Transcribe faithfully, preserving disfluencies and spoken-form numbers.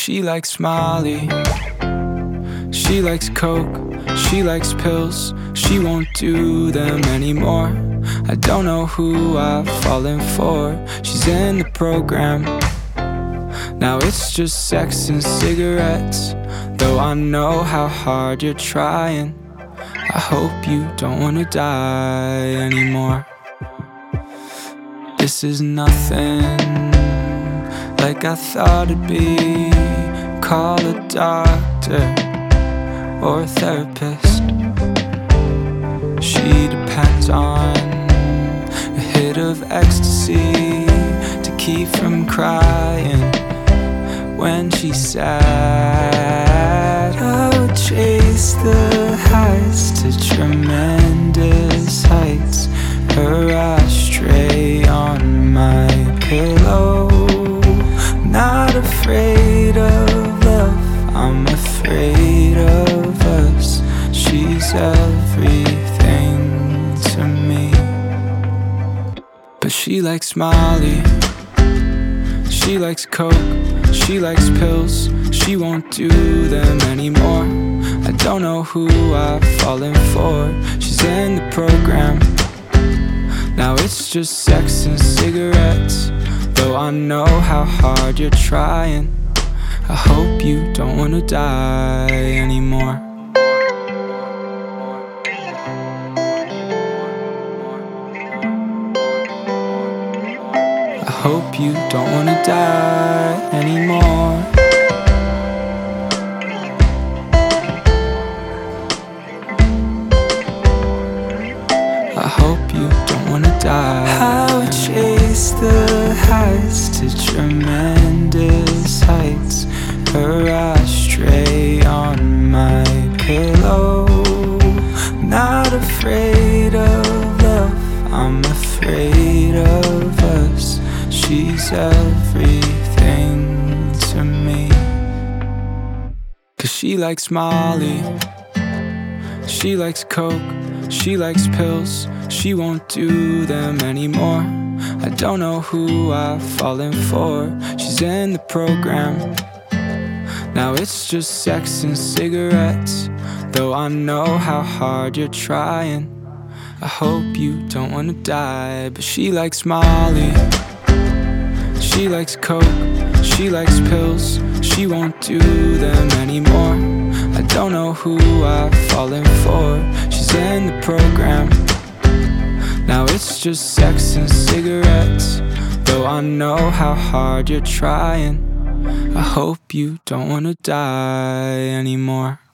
she likes Molly. She likes coke, she likes pills. She won't do them anymore. I don't know who I've fallen for. She's in the program. Now it's just sex and cigarettes. Though I know how hard you're trying, I hope you don't wanna die anymore. This is nothing like I thought it'd be. Call a doctor or a therapist. She depends on a hit of ecstasy to keep from crying when she's sad. I would chase the highs to tremendous heights. Her ashtray on my pillow. I'm not afraid of love, I'm afraid of us. She's everything to me. But she likes Molly. She likes coke, she likes pills. She won't do them anymore. I don't know who I've fallen for. She's in the program. Now it's just sex and cigarettes. Though I know how hard you're trying, I hope you don't wanna die anymore. I hope you don't wanna die anymore. I hope you don't wanna die. I would chase the highs to tremendous heights. Her ashtray on my pillow. I'm not afraid of love, I'm afraid of us. She's everything to me. Cause she likes Molly. She likes coke, she likes pills. She won't do them anymore. I don't know who I've fallen for. She's in the program. Now it's just sex and cigarettes. Though I know how hard you're trying, I hope you don't wanna die. But she likes Molly. She likes coke, she likes pills. She won't do them anymore. I don't know who I've fallen for. She's in the program. Now it's just sex and cigarettes. Though I know how hard you're trying, I hope you don't wanna die anymore.